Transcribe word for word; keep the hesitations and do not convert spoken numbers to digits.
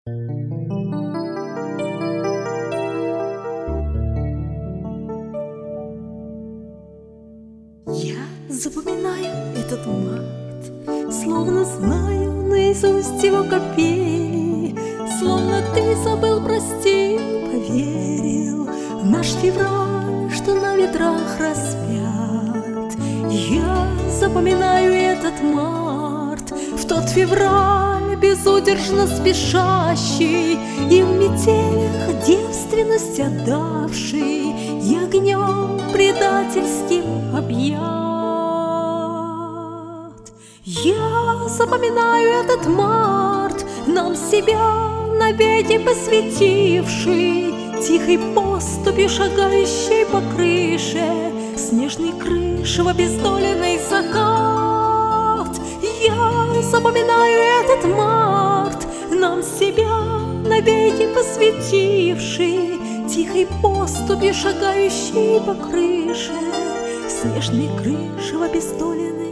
Я запоминаю этот март, словно знаю наизусть его капели, словно ты забыл, простил, поверил в наш февраль, что на ветрах распят. Я запоминаю этот март, в тот февраль безудержно спешащий и в метелях девственность отдавший, и огнем предательским объят. Я запоминаю этот март, нам себя навеки посвятивший, тихой поступью шагающей по крыше, снежной крыши в обездоленный закат. Я запоминаю этот март, нам себя навеки посвятивший, тихой поступью шагающей по крыше, снежной крыши в обездоленный